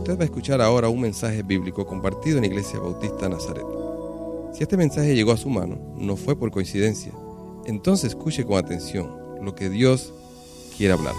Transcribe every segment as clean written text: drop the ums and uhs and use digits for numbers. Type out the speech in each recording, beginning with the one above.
Usted va a escuchar ahora un mensaje bíblico compartido en Iglesia Bautista Nazaret. Si este mensaje llegó a su mano, no fue por coincidencia. Entonces escuche con atención lo que Dios quiere hablarle.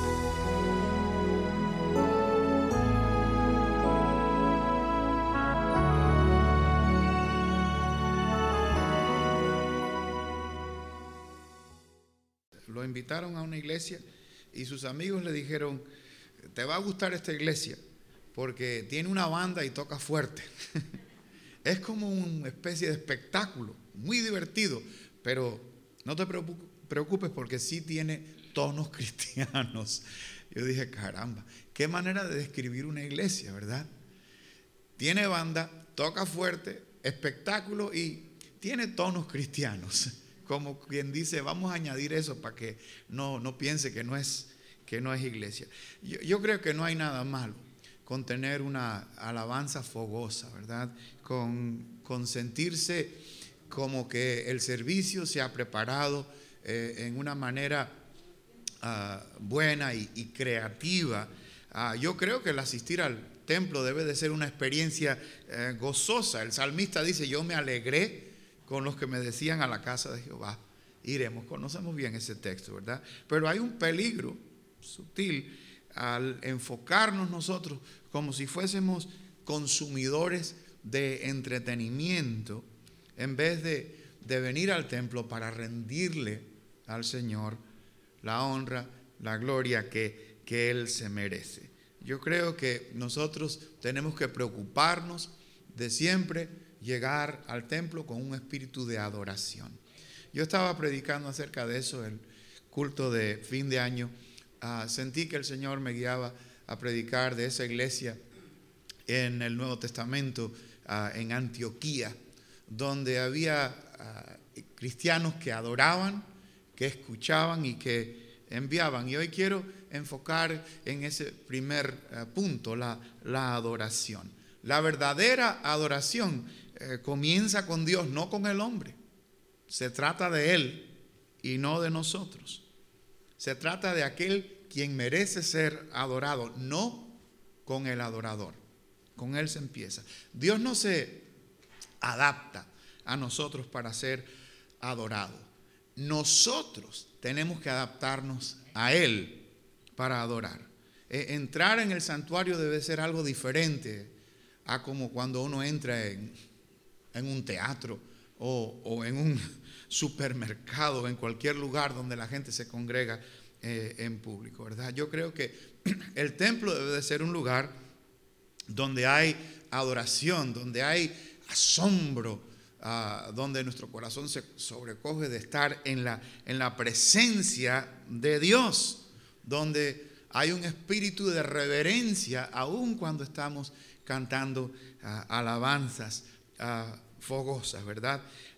Lo invitaron a una iglesia y sus amigos le dijeron: te va a gustar esta iglesia porque tiene una banda y toca fuerte. Es como una especie de espectáculo, muy divertido, pero no te preocupes porque sí tiene tonos cristianos. Yo dije, caramba, qué manera de describir una iglesia, ¿verdad? Tiene banda, toca fuerte, espectáculo y tiene tonos cristianos. Como quien dice, vamos a añadir eso para que no piense que no es iglesia. Yo creo que no hay nada malo con tener una alabanza fogosa, ¿verdad? Con sentirse como que el servicio se ha preparado en una manera buena y creativa. Yo creo que el asistir al templo debe de ser una experiencia gozosa. El salmista dice: yo me alegré con los que me decían, a la casa de Jehová iremos. Conocemos bien ese texto, ¿verdad? Pero hay un peligro sutil al enfocarnos nosotros como si fuésemos consumidores de entretenimiento, en vez de venir al templo para rendirle al Señor la honra, la gloria que Él se merece. Yo creo que nosotros tenemos que preocuparnos de siempre llegar al templo con un espíritu de adoración. Yo estaba predicando acerca de eso, el culto de fin de año. Sentí que el Señor me guiaba a predicar de esa iglesia en el Nuevo Testamento, en Antioquía, donde había cristianos que adoraban, que escuchaban y que enviaban. Y hoy quiero enfocar en ese primer punto, la adoración. La verdadera adoración comienza con Dios, no con el hombre. Se trata de Él y no de nosotros. Se trata de aquel quien merece ser adorado, no con el adorador. Con Él se empieza. Dios no se adapta a nosotros para ser adorado. Nosotros tenemos que adaptarnos a Él para adorar. Entrar en el santuario debe ser algo diferente a como cuando uno entra en un teatro o en un supermercado, en cualquier lugar donde la gente se congrega en público, ¿verdad? Yo creo que el templo debe de ser un lugar donde hay adoración, donde hay asombro, donde nuestro corazón se sobrecoge de estar en la presencia de Dios, donde hay un espíritu de reverencia aun cuando estamos cantando alabanzas fogosas, ¿verdad?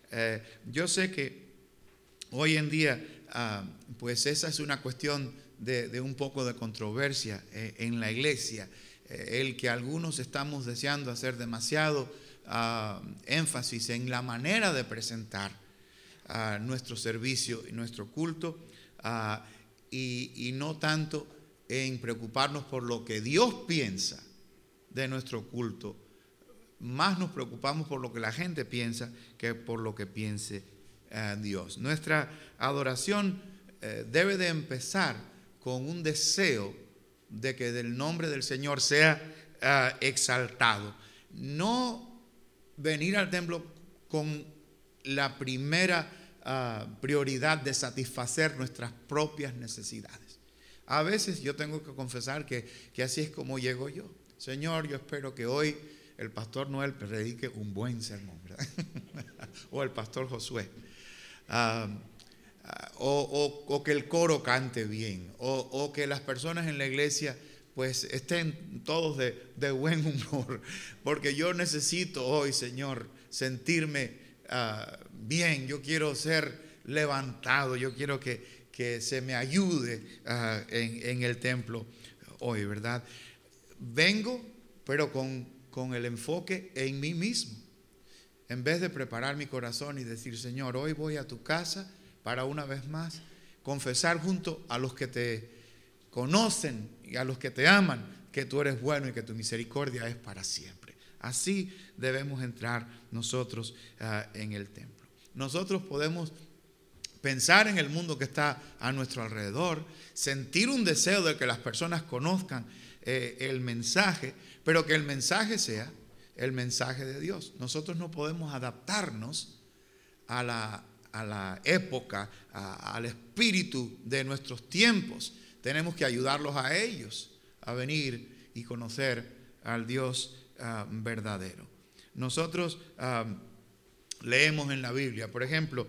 Yo sé que hoy en día pues esa es una cuestión de un poco de controversia en la iglesia, el que algunos estamos deseando hacer demasiado énfasis en la manera de presentar nuestro servicio y nuestro culto, y no tanto en preocuparnos por lo que Dios piensa de nuestro culto. Más nos preocupamos por lo que la gente piensa que por lo que piense Dios. Nuestra adoración debe de empezar con un deseo de que el nombre del Señor sea exaltado. No venir al templo con la primera prioridad de satisfacer nuestras propias necesidades. A veces yo tengo que confesar que así es como llego yo. Señor, yo espero que hoy el pastor Noel predique un buen sermón, ¿verdad? O el pastor Josué. O que el coro cante bien. O que las personas en la iglesia pues estén todos de buen humor. Porque yo necesito hoy, Señor, sentirme bien. Yo quiero ser levantado. Yo quiero que se me ayude en el templo hoy, ¿verdad? Vengo, pero con el enfoque en mí mismo. En vez de preparar mi corazón y decir: Señor, hoy voy a tu casa para una vez más confesar junto a los que te conocen y a los que te aman que tú eres bueno y que tu misericordia es para siempre. Así debemos entrar nosotros en el templo. Nosotros podemos pensar en el mundo que está a nuestro alrededor, sentir un deseo de que las personas conozcan el mensaje, pero que el mensaje sea el mensaje de Dios. Nosotros no podemos adaptarnos a la época, al espíritu de nuestros tiempos. Tenemos que ayudarlos a ellos a venir y conocer al Dios verdadero. Nosotros leemos en la Biblia, por ejemplo,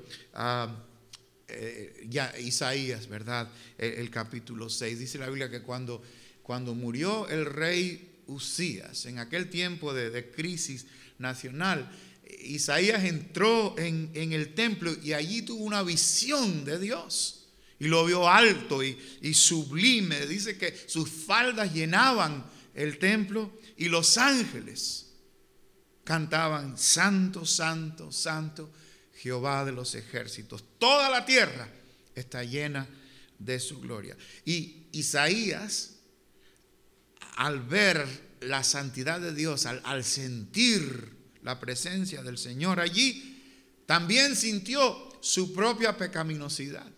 ya Isaías, ¿verdad? El capítulo 6, dice la Biblia que cuando murió el rey Usías, en aquel tiempo de crisis nacional, Isaías entró en el templo y allí tuvo una visión de Dios y lo vio alto y sublime. Dice que sus faldas llenaban el templo y los ángeles cantaban: Santo, Santo, Santo, Jehová de los ejércitos. Toda la tierra está llena de su gloria. Y Isaías, al ver la santidad de Dios, al sentir la presencia del Señor allí, también sintió su propia pecaminosidad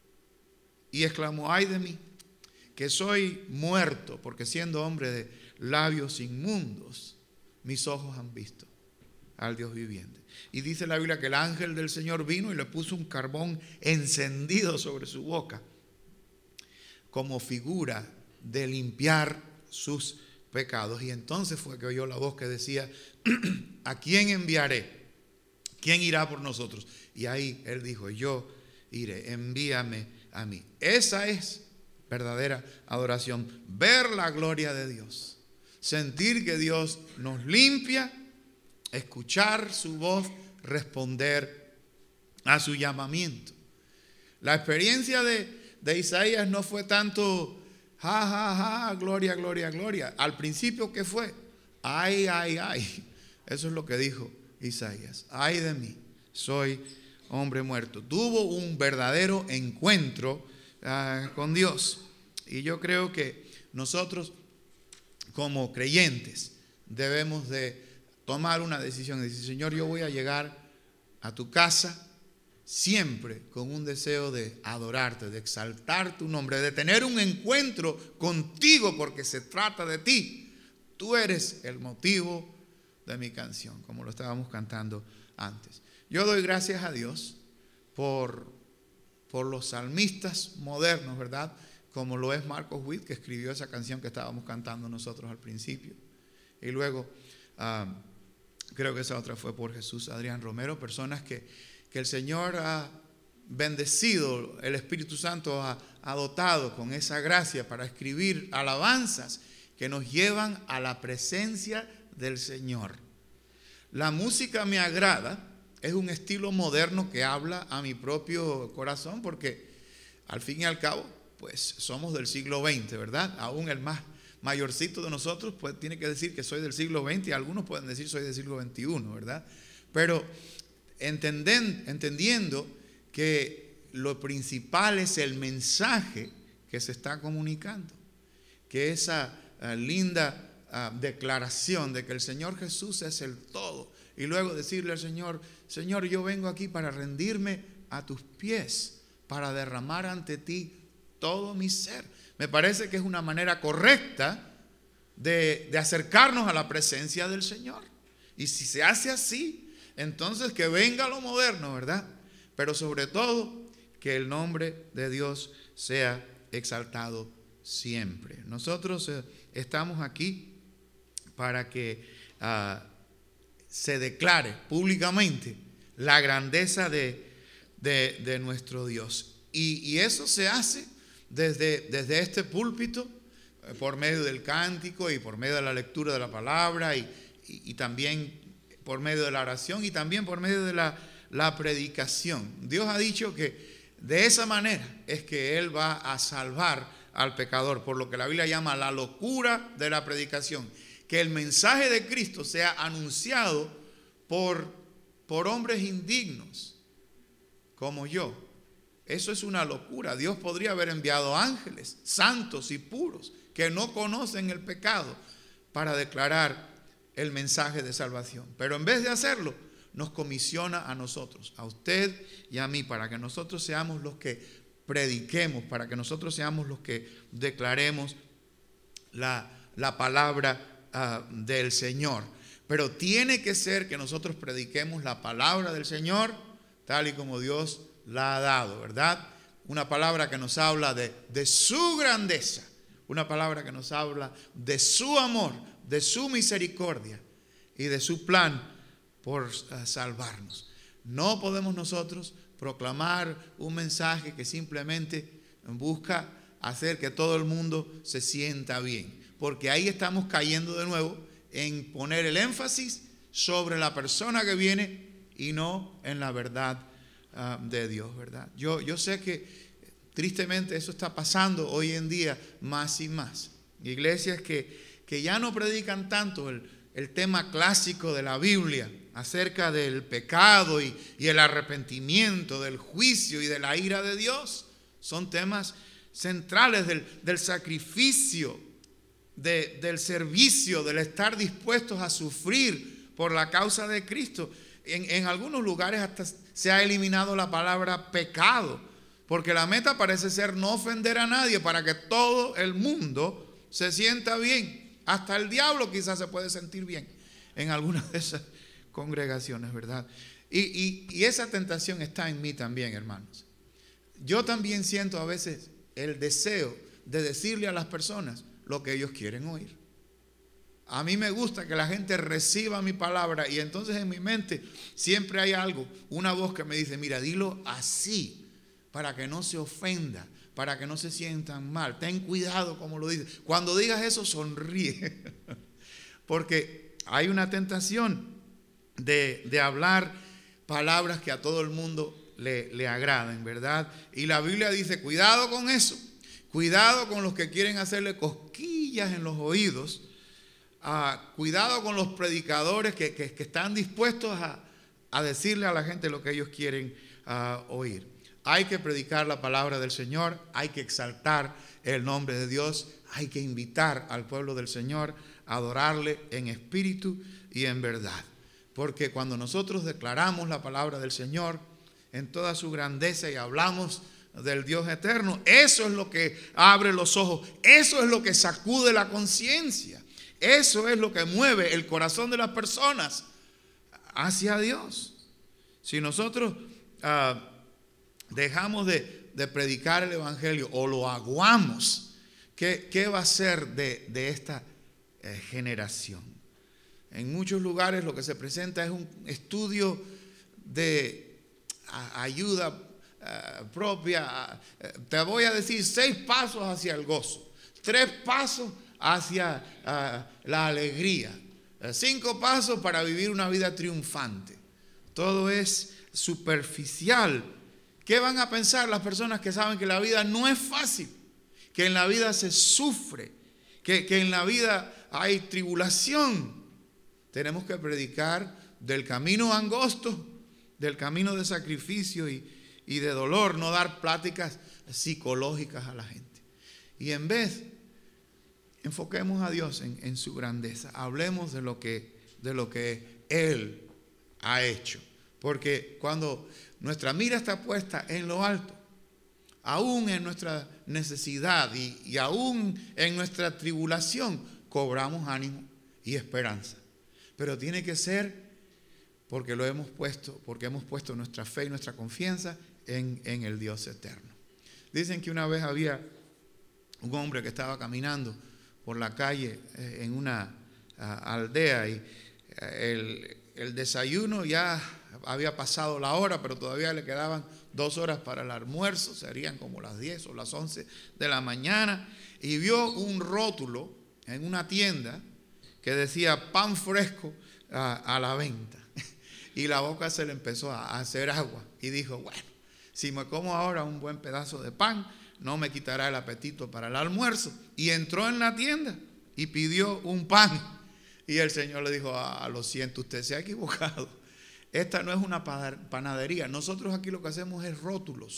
y exclamó: ay de mí, que soy muerto, porque siendo hombre de labios inmundos, mis ojos han visto al Dios viviente. Y dice la Biblia que el ángel del Señor vino y le puso un carbón encendido sobre su boca, como figura de limpiar sus pecados. Y entonces fue que oyó la voz que decía: ¿a quién enviaré? ¿Quién irá por nosotros? Y ahí él dijo: yo iré, envíame a mí. Esa es verdadera adoración, ver la gloria de Dios, sentir que Dios nos limpia, escuchar su voz, responder a su llamamiento. La experiencia de Isaías no fue tanto ja, ja, ja, gloria, gloria, gloria. Al principio, ¿qué fue? Ay, ay, ay. Eso es lo que dijo Isaías: ay de mí, soy hombre muerto. Tuvo un verdadero encuentro con Dios. Y yo creo que nosotros como creyentes debemos de tomar una decisión, de decir: Señor, yo voy a llegar a tu casa siempre con un deseo de adorarte, de exaltar tu nombre, de tener un encuentro contigo, porque se trata de ti. Tú eres el motivo de mi canción, como lo estábamos cantando antes. Yo doy gracias a Dios por los salmistas modernos, ¿verdad? Como lo es Marcos Witt, que escribió esa canción que estábamos cantando nosotros al principio. Y luego creo que esa otra fue por Jesús Adrián Romero, personas que el Señor ha bendecido, el Espíritu Santo ha dotado con esa gracia para escribir alabanzas que nos llevan a la presencia del Señor. La música me agrada, es un estilo moderno que habla a mi propio corazón, porque al fin y al cabo, pues somos del siglo XX, ¿verdad? Aún el más mayorcito de nosotros pues tiene que decir que soy del siglo XX, y algunos pueden decir soy del siglo XXI, ¿verdad? Pero entendiendo que lo principal es el mensaje que se está comunicando, que esa linda declaración de que el Señor Jesús es el todo, y luego decirle al Señor: Señor, yo vengo aquí para rendirme a tus pies, para derramar ante ti todo mi ser. Me parece que es una manera correcta de acercarnos a la presencia del Señor. Y si se hace así, entonces que venga lo moderno, ¿verdad? Pero sobre todo, que el nombre de Dios sea exaltado siempre. Nosotros estamos aquí para que se declare públicamente la grandeza de nuestro Dios. Y eso se hace desde este púlpito, por medio del cántico y por medio de la lectura de la palabra y también por medio de la oración y también por medio de la predicación. Dios ha dicho que de esa manera es que Él va a salvar al pecador, por lo que la Biblia llama la locura de la predicación. Que el mensaje de Cristo sea anunciado por hombres indignos como yo. Eso es una locura. Dios podría haber enviado ángeles santos y puros que no conocen el pecado, para declarar el mensaje de salvación. Pero en vez de hacerlo, nos comisiona a nosotros, a usted y a mí, para que nosotros seamos los que prediquemos, para que nosotros seamos los que declaremos la palabra del Señor. Pero tiene que ser que nosotros prediquemos la palabra del Señor tal y como Dios la ha dado, ¿verdad? Una palabra que nos habla de su grandeza, una palabra que nos habla de su amor, de su misericordia y de su plan por salvarnos. No podemos nosotros proclamar un mensaje que simplemente busca hacer que todo el mundo se sienta bien, porque ahí estamos cayendo de nuevo en poner el énfasis sobre la persona que viene y no en la verdad de Dios, ¿verdad? Yo sé que tristemente eso está pasando hoy en día más y más. Iglesias que ya no predican tanto el tema clásico de la Biblia acerca del pecado y el arrepentimiento, del juicio y de la ira de Dios. Son temas centrales del sacrificio, del servicio, del estar dispuestos a sufrir por la causa de Cristo. En algunos lugares hasta se ha eliminado la palabra pecado, porque la meta parece ser no ofender a nadie para que todo el mundo se sienta bien. Hasta el diablo quizás se puede sentir bien en algunas de esas congregaciones, ¿verdad? Y esa tentación está en mí también, hermanos. Yo también siento a veces el deseo de decirle a las personas lo que ellos quieren oír. A mí me gusta que la gente reciba mi palabra y entonces en mi mente siempre hay algo, una voz que me dice, mira, dilo así para que no se ofenda, para que no se sientan mal. Ten cuidado como lo dices. Cuando digas eso, sonríe. Porque hay una tentación de hablar palabras que a todo el mundo le agraden, ¿verdad? Y la Biblia dice, cuidado con eso. Cuidado con los que quieren hacerle cosquillas en los oídos. Cuidado con los predicadores que están dispuestos a decirle a la gente lo que ellos quieren oír. Hay que predicar la palabra del Señor, hay que exaltar el nombre de Dios, hay que invitar al pueblo del Señor a adorarle en espíritu y en verdad. Porque cuando nosotros declaramos la palabra del Señor en toda su grandeza y hablamos del Dios eterno, eso es lo que abre los ojos, eso es lo que sacude la conciencia, eso es lo que mueve el corazón de las personas hacia Dios. Si nosotros dejamos de predicar el evangelio o lo aguamos, ¿qué va a ser de esta generación? En muchos lugares lo que se presenta es un estudio de ayuda propia. Te voy a decir 6 pasos hacia el gozo, 3 pasos hacia la alegría, 5 pasos para vivir una vida triunfante. Todo es superficial. ¿Qué van a pensar las personas que saben que la vida no es fácil? Que en la vida se sufre, que en la vida hay tribulación. Tenemos que predicar del camino angosto, del camino de sacrificio y de dolor, no dar pláticas psicológicas a la gente. Y en vez, enfoquemos a Dios en su grandeza. Hablemos de lo que Él ha hecho. Porque cuando nuestra mira está puesta en lo alto, aún en nuestra necesidad y aún en nuestra tribulación, cobramos ánimo y esperanza. Pero tiene que ser porque hemos puesto nuestra fe y nuestra confianza en el Dios eterno. Dicen que una vez había un hombre que estaba caminando por la calle en una aldea y el desayuno ya había pasado la hora, pero todavía le quedaban 2 horas para el almuerzo, serían como las 10 o las 11 de la mañana, y vio un rótulo en una tienda que decía pan fresco a la venta. Y la boca se le empezó a hacer agua y dijo, bueno, si me como ahora un buen pedazo de pan, no me quitará el apetito para el almuerzo. Y entró en la tienda y pidió un pan. Y el Señor le dijo, lo siento, usted se ha equivocado. Esta no es una panadería. Nosotros aquí lo que hacemos es rótulos.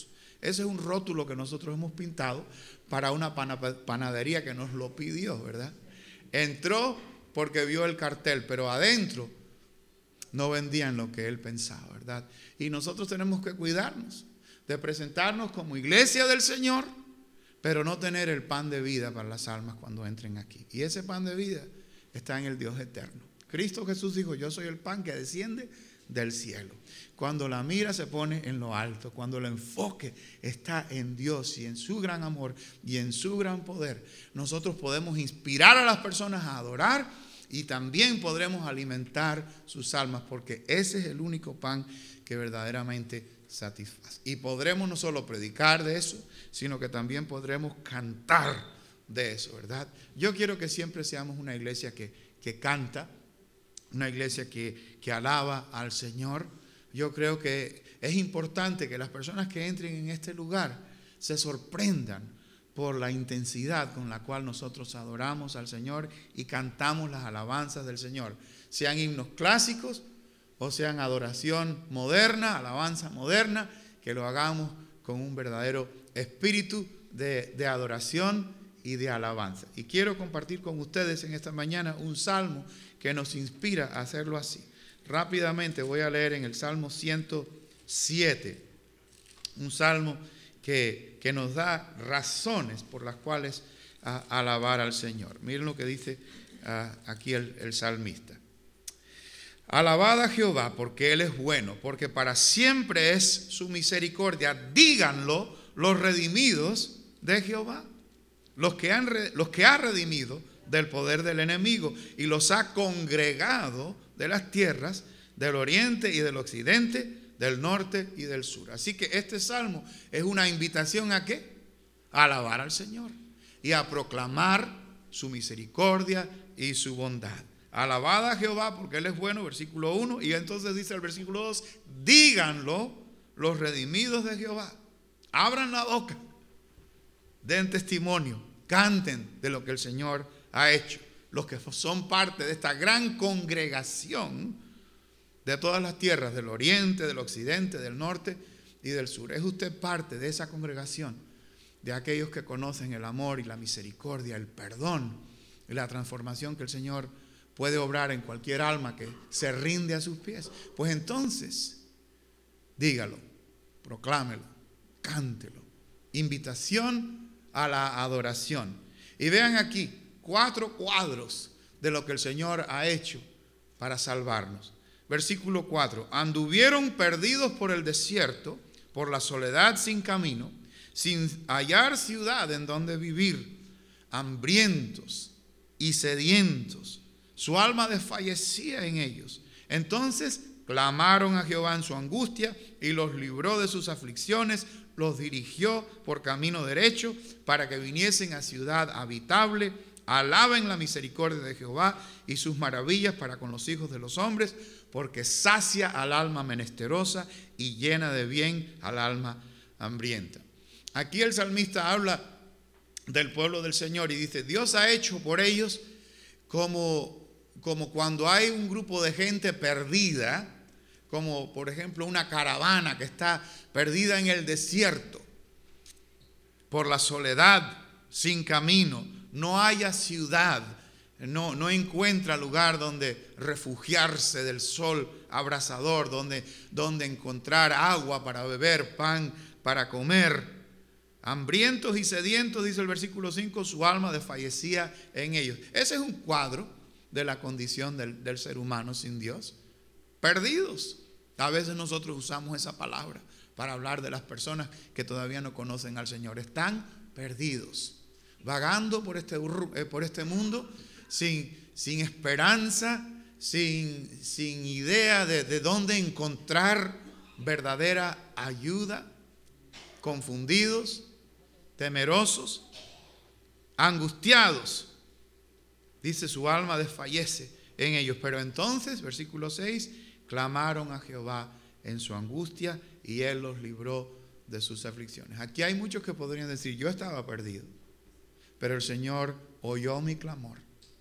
Ese es un rótulo que nosotros hemos pintado para una panadería que nos lo pidió, ¿verdad? Entró porque vio el cartel, pero adentro no vendían lo que él pensaba, ¿verdad? Y nosotros tenemos que cuidarnos de presentarnos como iglesia del Señor, pero no tener el pan de vida para las almas cuando entren aquí. Y ese pan de vida está en el Dios eterno. Cristo Jesús dijo: yo soy el pan que desciende del cielo. Cuando la mira se pone en lo alto, cuando el enfoque está en Dios y en su gran amor y en su gran poder, nosotros podemos inspirar a las personas a adorar y también podremos alimentar sus almas, porque ese es el único pan que verdaderamente satisface. Y podremos no solo predicar de eso, sino que también podremos cantar de eso, ¿verdad? Yo quiero que siempre seamos una iglesia que canta, una iglesia que alaba al Señor. Yo creo que es importante que las personas que entren en este lugar se sorprendan por la intensidad con la cual nosotros adoramos al Señor y cantamos las alabanzas del Señor, sean himnos clásicos o sean adoración moderna, alabanza moderna, que lo hagamos con un verdadero espíritu de adoración y de alabanza. Y quiero compartir con ustedes en esta mañana un salmo que nos inspira a hacerlo así. Rápidamente voy a leer en el Salmo 107, un salmo que nos da razones por las cuales alabar al Señor. Miren lo que dice aquí el salmista. Alabad a Jehová porque Él es bueno, porque para siempre es su misericordia. Díganlo los redimidos de Jehová, los que ha redimido del poder del enemigo y los ha congregado de las tierras del oriente y del occidente, del norte y del sur. Así que este salmo es una invitación ¿a qué? A alabar al Señor y a proclamar su misericordia y su bondad. Alabad a Jehová porque Él es bueno, versículo 1, y entonces dice el versículo 2, díganlo los redimidos de Jehová. Abran la boca, den testimonio, canten de lo que el Señor ha hecho. Los que son parte de esta gran congregación de todas las tierras, del oriente, del occidente, del norte y del sur. ¿Es usted parte de esa congregación? De aquellos que conocen el amor y la misericordia, el perdón y la transformación que el Señor puede obrar en cualquier alma que se rinde a sus pies. Pues entonces, dígalo, proclámelo, cántelo. Invitación a la adoración. Y vean aquí 4 cuadros de lo que el Señor ha hecho para salvarnos. Versículo 4. Anduvieron perdidos por el desierto, por la soledad sin camino, sin hallar ciudad en donde vivir, hambrientos y sedientos. Su alma desfallecía en ellos. Entonces clamaron a Jehová en su angustia y los libró de sus aflicciones, los dirigió por camino derecho para que viniesen a ciudad habitable. Alaben la misericordia de Jehová y sus maravillas para con los hijos de los hombres, porque sacia al alma menesterosa y llena de bien al alma hambrienta. Aquí el salmista habla del pueblo del Señor y dice: Dios ha hecho por ellos como cuando hay un grupo de gente perdida, como por ejemplo una caravana que está perdida en el desierto por la soledad, sin camino, no haya ciudad, no encuentra lugar donde refugiarse del sol abrasador, donde encontrar agua para beber, pan para comer. Hambrientos y sedientos, dice el versículo 5, su alma desfallecía en ellos. Ese es un cuadro de la condición del ser humano sin Dios. Perdidos. A veces nosotros usamos esa palabra para hablar de las personas que todavía no conocen al Señor. Están perdidos, vagando por este mundo sin esperanza, sin idea de dónde encontrar verdadera ayuda, confundidos, temerosos, angustiados. Dice, su alma desfallece en ellos. Pero entonces, versículo 6, clamaron a Jehová en su angustia y Él los libró de sus aflicciones. Aquí hay muchos que podrían decir, yo estaba perdido, pero el Señor oyó mi clamor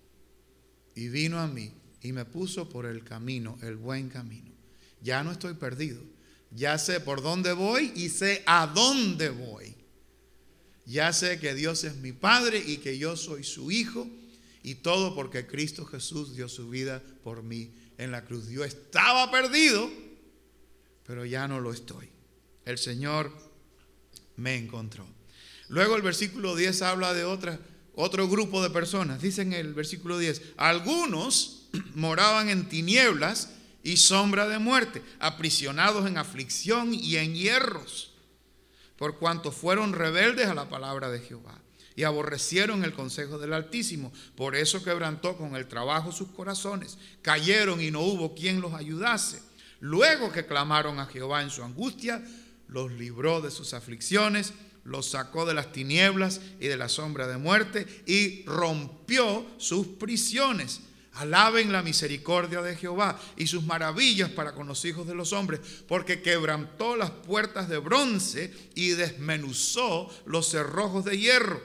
y vino a mí y me puso por el camino, el buen camino. Ya no estoy perdido, Ya sé por dónde voy y sé a dónde voy. Ya sé que Dios es mi Padre y que yo soy su Hijo. Y todo porque Cristo Jesús dio su vida por mí en la cruz. Yo estaba perdido, pero ya no lo estoy. El Señor me encontró. Luego el versículo 10 habla de otro grupo de personas. Dice en el versículo 10, algunos moraban en tinieblas y sombra de muerte, aprisionados en aflicción y en hierros, por cuanto fueron rebeldes a la palabra de Jehová y aborrecieron el consejo del Altísimo. Por eso quebrantó con el trabajo sus corazones, cayeron y no hubo quien los ayudase. Luego que clamaron a Jehová en su angustia, los libró de sus aflicciones, los sacó de las tinieblas y de la sombra de muerte y rompió sus prisiones. Alaben la misericordia de Jehová y sus maravillas para con los hijos de los hombres, porque quebrantó las puertas de bronce y desmenuzó los cerrojos de hierro.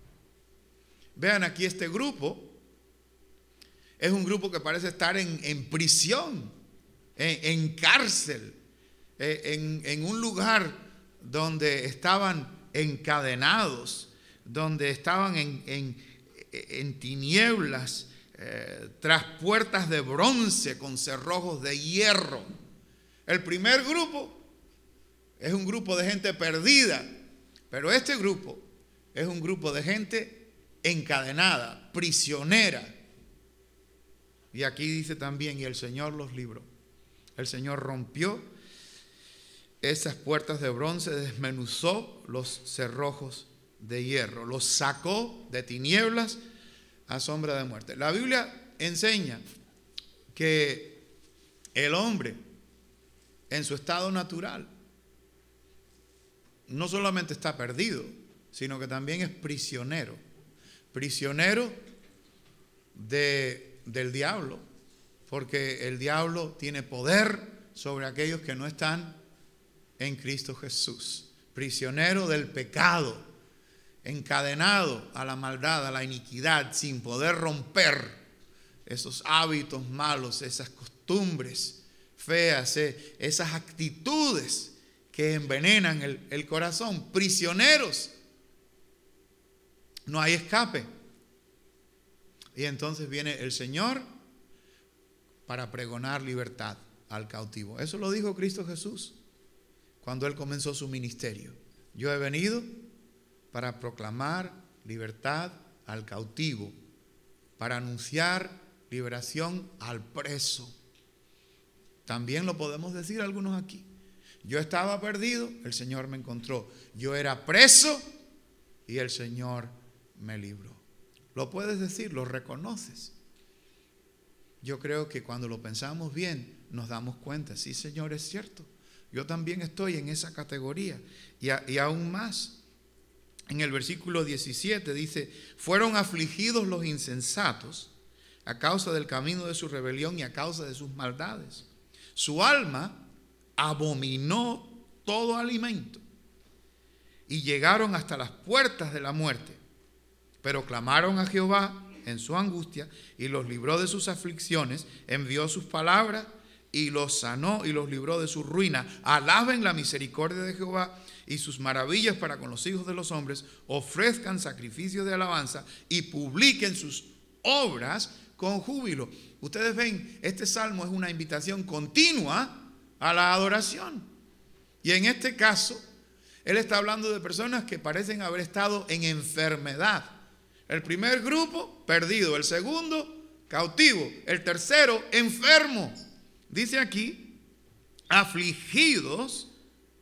Vean aquí, este grupo es un grupo que parece estar en prisión, en cárcel, en un lugar donde estaban encadenados, donde estaban en tinieblas, tras puertas de bronce con cerrojos de hierro. El primer grupo es un grupo de gente perdida, pero este grupo es un grupo de gente encadenada, prisionera. Y aquí dice también, y el Señor los libró. El Señor rompió esas puertas de bronce, desmenuzó los cerrojos de hierro, los sacó de tinieblas a sombra de muerte. La Biblia enseña que el hombre en su estado natural no solamente está perdido, sino que también es prisionero del diablo, porque el diablo tiene poder sobre aquellos que no están en Cristo Jesús, prisionero del pecado, encadenado a la maldad, a la iniquidad, sin poder romper esos hábitos malos, esas costumbres feas, esas actitudes que envenenan el corazón. Prisioneros, no hay escape. Y entonces viene el Señor para pregonar libertad al cautivo. Eso lo dijo Cristo Jesús cuando Él comenzó su ministerio. Yo he venido para proclamar libertad al cautivo, para anunciar liberación al preso. También lo podemos decir algunos aquí. Yo estaba perdido, el Señor me encontró. Yo era preso y el Señor me libró. Lo puedes decir, lo reconoces. Yo creo que cuando lo pensamos bien, nos damos cuenta, sí, Señor, es cierto. Yo también estoy en esa categoría. Y aún más, en el versículo 17 dice, fueron afligidos los insensatos a causa del camino de su rebelión y a causa de sus maldades. Su alma abominó todo alimento y llegaron hasta las puertas de la muerte. Pero clamaron a Jehová en su angustia y los libró de sus aflicciones, envió sus palabras y los sanó y los libró de su ruina. Alaben la misericordia de Jehová y sus maravillas para con los hijos de los hombres. Ofrezcan sacrificios de alabanza y publiquen sus obras con júbilo. Ustedes ven, este salmo es una invitación continua a la adoración. Y en este caso, él está hablando de personas que parecen haber estado en enfermedad. El primer grupo, perdido. El segundo, cautivo. El tercero, enfermo. Dice aquí, afligidos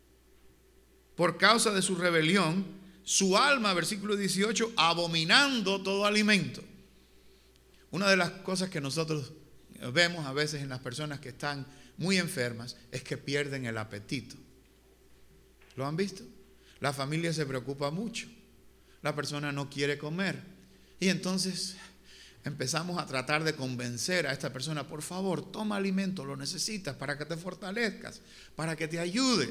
por causa de su rebelión, su alma, versículo 18, abominando todo alimento. Una de las cosas que nosotros vemos a veces en las personas que están muy enfermas es que pierden el apetito. ¿Lo han visto? La familia se preocupa mucho. La persona no quiere comer. Y entonces empezamos a tratar de convencer a esta persona, por favor, toma alimento, lo necesitas para que te fortalezcas, para que te ayude.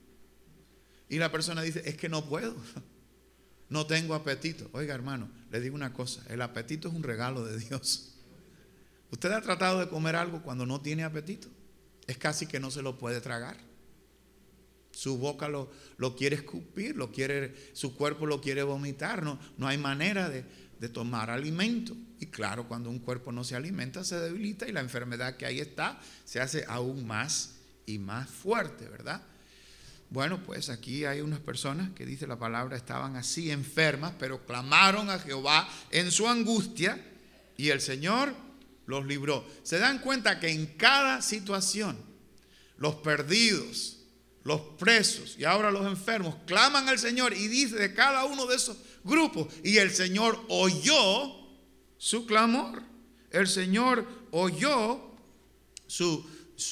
Y la persona dice, es que no puedo, no tengo apetito. Oiga, hermano, le digo una cosa, el apetito es un regalo de Dios. ¿Usted ha tratado de comer algo cuando no tiene apetito? Es casi que no se lo puede tragar. Su boca lo quiere escupir, su cuerpo lo quiere vomitar. No hay manera de tomar alimento. Y claro, cuando un cuerpo no se alimenta, se debilita y la enfermedad que ahí está se hace aún más y más fuerte, ¿verdad? Bueno, pues aquí hay unas personas que dice la palabra estaban así enfermas, pero clamaron a Jehová en su angustia y el Señor los libró. Se dan cuenta que en cada situación, los perdidos, los presos y ahora los enfermos claman al Señor, y dice de cada uno de esos grupos, y el Señor oyó su clamor. El Señor oyó su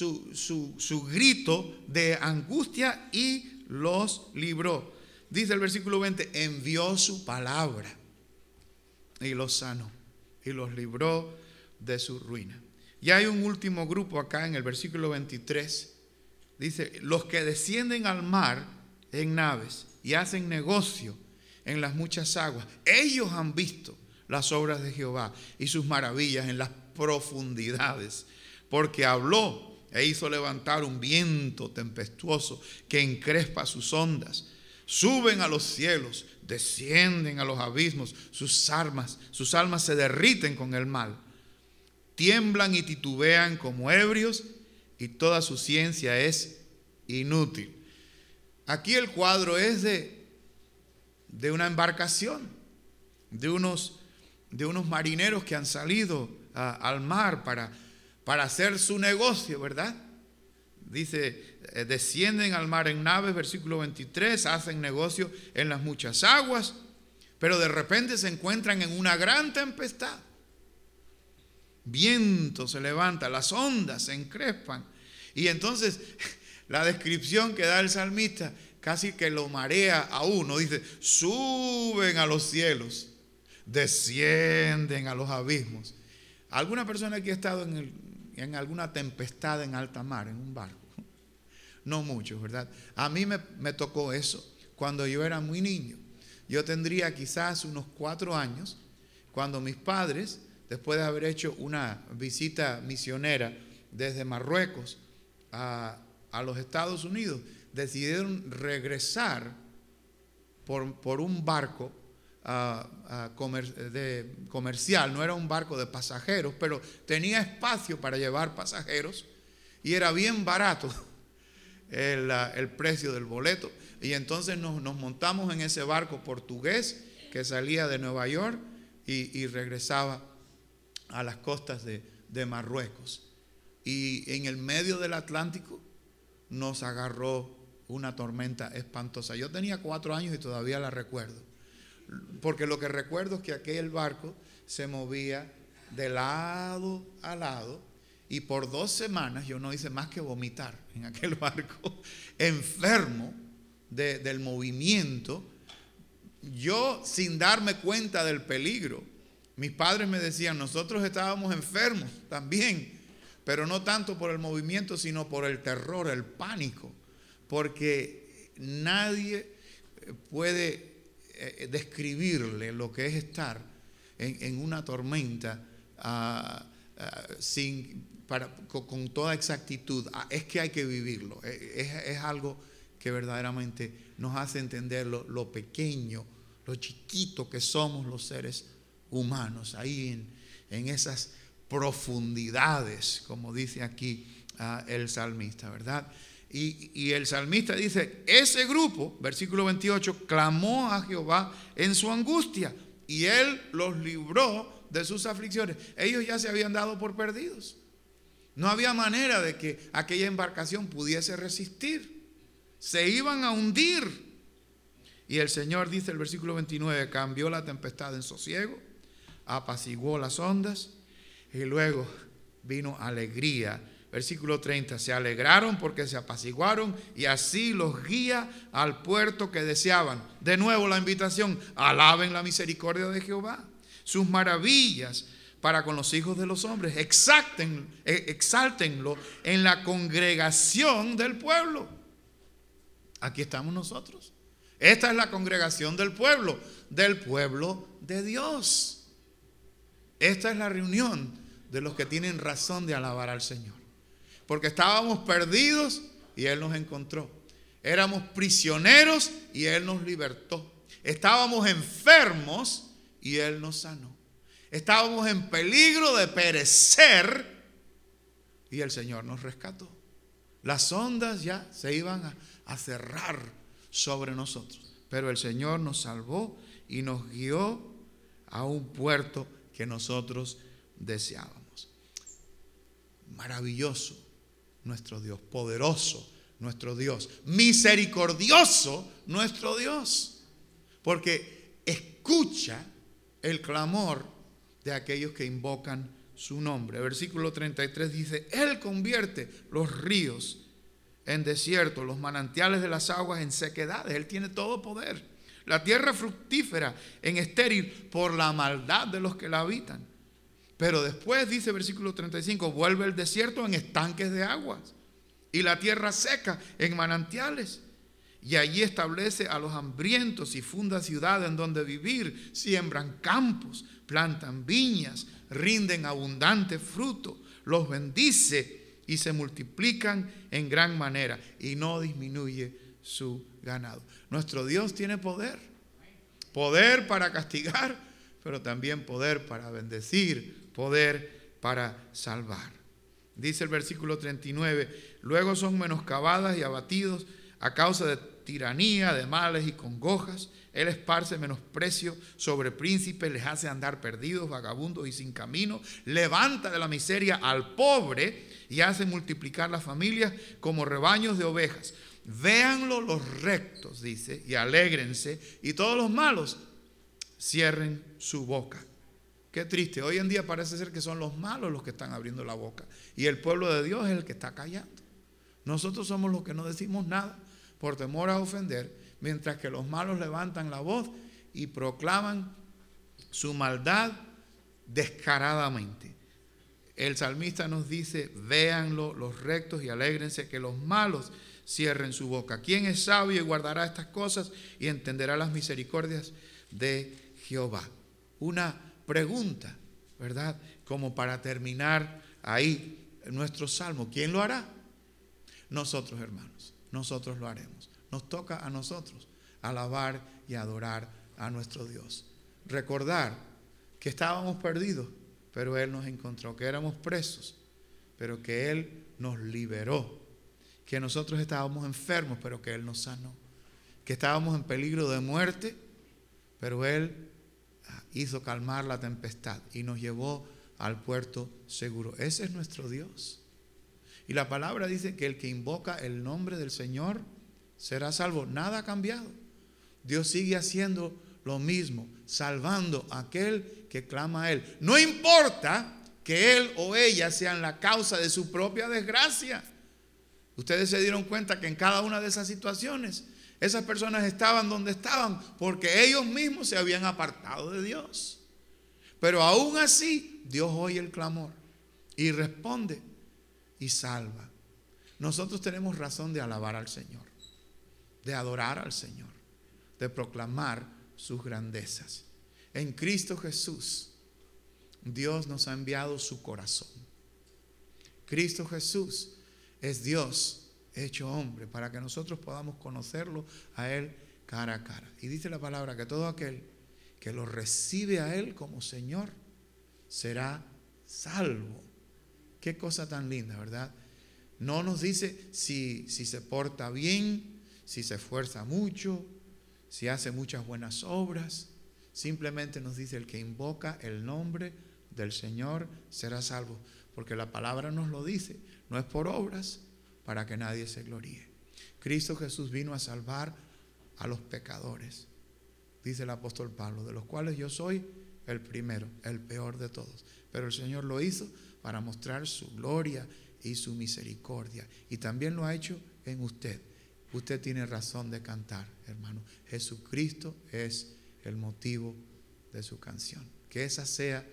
grito de angustia y los libró. Dice el versículo 20, envió su palabra y los sanó y los libró de su ruina. Y hay un último grupo acá en el versículo 23. Dice, los que descienden al mar en naves y hacen negocio en las muchas aguas, ellos han visto las obras de Jehová y sus maravillas en las profundidades, porque habló e hizo levantar un viento tempestuoso que encrespa sus ondas. Suben a los cielos, descienden a los abismos, sus almas se derriten con el mal. Tiemblan y titubean como ebrios, y toda su ciencia es inútil. Aquí el cuadro es de una embarcación, de unos marineros que han salido al mar para hacer su negocio, ¿verdad? Dice, descienden al mar en naves, versículo 23, hacen negocio en las muchas aguas, pero de repente se encuentran en una gran tempestad. Viento se levanta, las ondas se encrespan, y entonces la descripción que da el salmista casi que lo marea a uno. Dice, suben a los cielos, descienden a los abismos. ¿Alguna persona aquí ha estado en alguna tempestad en alta mar, en un barco? No muchos, ¿verdad? A mí me tocó eso cuando yo era muy niño. Yo tendría quizás unos 4 años, cuando mis padres, después de haber hecho una visita misionera desde Marruecos a los Estados Unidos, decidieron regresar por un barco comercial. No era un barco de pasajeros, pero tenía espacio para llevar pasajeros y era bien barato el precio del boleto. Y entonces nos montamos en ese barco portugués que salía de Nueva York y regresaba a las costas de Marruecos. Y en el medio del Atlántico nos agarró una tormenta espantosa. Yo tenía 4 años y todavía la recuerdo, porque lo que recuerdo es que aquel barco se movía de lado a lado, y por 2 semanas yo no hice más que vomitar en aquel barco, enfermo del movimiento, yo sin darme cuenta del peligro. Mis padres me decían, nosotros estábamos enfermos también, pero no tanto por el movimiento, sino por el terror, el pánico, porque nadie puede describirle lo que es estar en una tormenta con toda exactitud. Es que hay que vivirlo. Es algo que verdaderamente nos hace entender lo pequeño, lo chiquito que somos los seres humanos, ahí en esas profundidades, como dice aquí el salmista, ¿verdad? Y el salmista dice, ese grupo, versículo 28, clamó a Jehová en su angustia y él los libró de sus aflicciones. Ellos ya se habían dado por perdidos. No había manera de que aquella embarcación pudiese resistir. Se iban a hundir. Y el Señor, dice el versículo 29, cambió la tempestad en sosiego, apaciguó las ondas y luego vino alegría. Versículo 30, se alegraron porque se apaciguaron y así los guía al puerto que deseaban. De nuevo la invitación, alaben la misericordia de Jehová, sus maravillas para con los hijos de los hombres, exáltenlo en la congregación del pueblo. Aquí estamos nosotros. Esta es la congregación del pueblo de Dios. Esta es la reunión de los que tienen razón de alabar al Señor. Porque estábamos perdidos y Él nos encontró. Éramos prisioneros y Él nos libertó. Estábamos enfermos y Él nos sanó. Estábamos en peligro de perecer y el Señor nos rescató. Las ondas ya se iban a cerrar sobre nosotros, pero el Señor nos salvó y nos guió a un puerto que nosotros deseábamos. Maravilloso nuestro Dios, poderoso nuestro Dios, misericordioso nuestro Dios, porque escucha el clamor de aquellos que invocan su nombre. Versículo 33 dice: Él convierte los ríos en desierto, los manantiales de las aguas en sequedades. Él tiene todo poder. La tierra fructífera en estéril por la maldad de los que la habitan. Pero después dice versículo 35: vuelve el desierto en estanques de aguas y la tierra seca en manantiales. Y allí establece a los hambrientos y funda ciudades en donde vivir. Siembran campos, plantan viñas, rinden abundante fruto. Los bendice y se multiplican en gran manera y no disminuye su ganado. Nuestro Dios tiene poder. Poder para castigar, pero también poder para bendecir, poder para salvar. Dice el versículo 39: luego son menoscabadas y abatidos a causa de tiranía, de males y congojas. Él esparce menosprecio sobre príncipes, les hace andar perdidos, vagabundos y sin camino. Levanta de la miseria al pobre y hace multiplicar las familias como rebaños de ovejas. Véanlo los rectos, dice, y alégrense, y todos los malos cierren su boca. Qué triste, hoy en día parece ser que son los malos los que están abriendo la boca y el pueblo de Dios es el que está callando. Nosotros somos los que no decimos nada por temor a ofender, mientras que los malos levantan la voz y proclaman su maldad descaradamente. El salmista nos dice: véanlo los rectos y alégrense, que los malos cierren su boca. ¿Quién es sabio y guardará estas cosas y entenderá las misericordias de Jehová? Una pregunta, ¿verdad? Como para terminar ahí nuestro salmo. ¿Quién lo hará? Nosotros, hermanos, nosotros lo haremos. Nos toca a nosotros alabar y adorar a nuestro Dios. Recordar que estábamos perdidos, pero Él nos encontró, que éramos presos, pero que Él nos liberó, que nosotros estábamos enfermos, pero que Él nos sanó, que estábamos en peligro de muerte, pero Él hizo calmar la tempestad y nos llevó al puerto seguro. Ese es nuestro Dios. Y la palabra dice que el que invoca el nombre del Señor será salvo. Nada ha cambiado. Dios sigue haciendo lo mismo, salvando a aquel que clama a Él. No importa que él o ella sean la causa de su propia desgracia. Ustedes se dieron cuenta que en cada una de esas situaciones esas personas estaban donde estaban porque ellos mismos se habían apartado de Dios. Pero aún así Dios oye el clamor y responde y salva. Nosotros tenemos razón de alabar al Señor, de adorar al Señor, de proclamar sus grandezas. En Cristo Jesús, Dios nos ha enviado su corazón. Cristo Jesús es Dios hecho hombre para que nosotros podamos conocerlo a Él cara a cara. Y dice la palabra que todo aquel que lo recibe a Él como Señor será salvo. Qué cosa tan linda, ¿verdad? No nos dice si se porta bien, si se esfuerza mucho, si hace muchas buenas obras. Simplemente nos dice: el que invoca el nombre del Señor será salvo. Porque la palabra nos lo dice, no es por obras para que nadie se gloríe. Cristo Jesús vino a salvar a los pecadores, dice el apóstol Pablo, de los cuales yo soy el primero, el peor de todos. Pero el Señor lo hizo para mostrar su gloria y su misericordia. Y también lo ha hecho en usted. Usted tiene razón de cantar, hermano. Jesucristo es el motivo de su canción. Que esa sea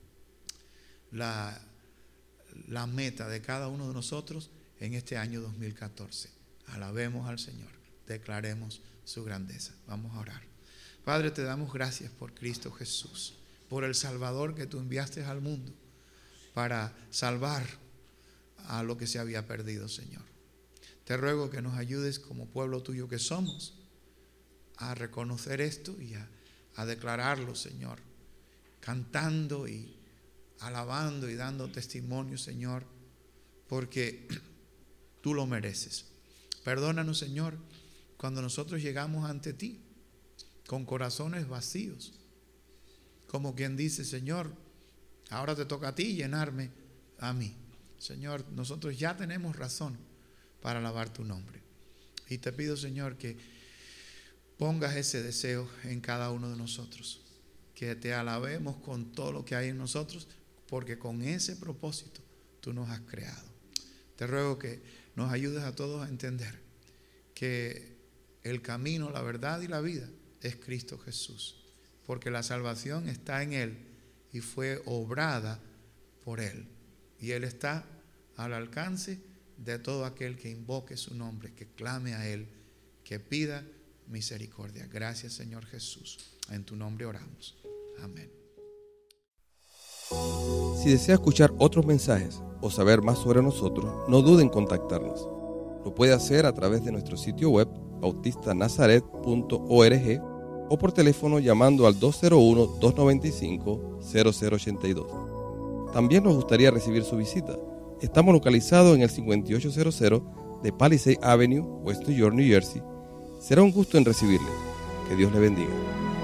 la meta de cada uno de nosotros en este año 2014. Alabemos al Señor, declaremos su grandeza. Vamos a orar. Padre, te damos gracias por Cristo Jesús, por el Salvador que tú enviaste al mundo para salvar a lo que se había perdido, Señor. Te ruego que nos ayudes como pueblo tuyo que somos a reconocer esto y a declararlo, Señor, cantando y alabando y dando testimonio, Señor, porque tú lo mereces. Perdónanos, Señor, cuando nosotros llegamos ante ti con corazones vacíos, como quien dice, Señor, ahora te toca a ti llenarme a mí. Señor, nosotros ya tenemos razón para alabar tu nombre. Y te pido, Señor, que pongas ese deseo en cada uno de nosotros, que te alabemos con todo lo que hay en nosotros, porque con ese propósito tú nos has creado. Te ruego que nos ayudes a todos a entender que el camino, la verdad y la vida es Cristo Jesús, porque la salvación está en Él y fue obrada por Él, y Él está al alcance de todo aquel que invoque su nombre, que clame a Él, que pida misericordia. Gracias, Señor Jesús. En tu nombre oramos. Amén. Si desea escuchar otros mensajes o saber más sobre nosotros, no dude en contactarnos. Lo puede hacer a través de nuestro sitio web bautistanazaret.org o por teléfono llamando al 201-295-0082. También nos gustaría recibir su visita. Estamos localizados en el 5800 de Palisade Avenue, West New York, New Jersey. Será un gusto en recibirle. Que Dios le bendiga.